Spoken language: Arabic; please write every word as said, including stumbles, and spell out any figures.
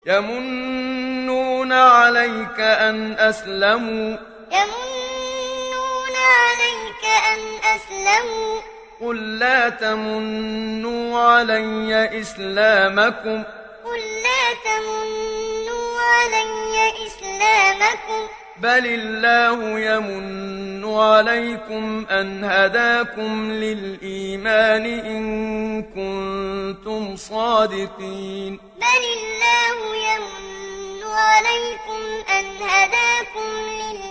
يمنون عليك أن أسلموا يمنون عليك أن أسلموا قل لا تمنوا علي إسلامكم قل لا تمنوا علي إسلامكم بل الله يمن عليكم أن هداكم للإيمان إن كنتم صادقين بل الله يمن عليكم أن هداكم للإيمان